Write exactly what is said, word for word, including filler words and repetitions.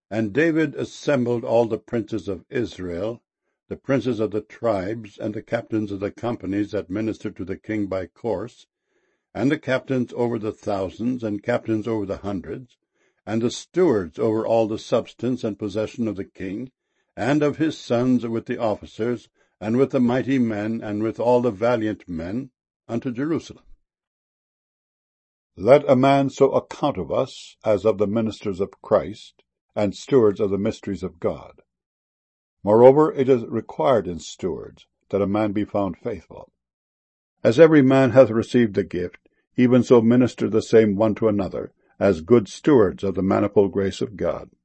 And David assembled all the princes of Israel, the princes of the tribes, and the captains of the companies that ministered to the king by course, and the captains over the thousands, and captains over the hundreds, and the stewards over all the substance and possession of the king, and of his sons with the officers, and with the mighty men, and with all the valiant men, unto Jerusalem. Let a man so account of us as of the ministers of Christ, and stewards of the mysteries of God. Moreover, it is required in stewards that a man be found faithful. As every man hath received a gift, even so minister the same one to another, as good stewards of the manifold grace of God.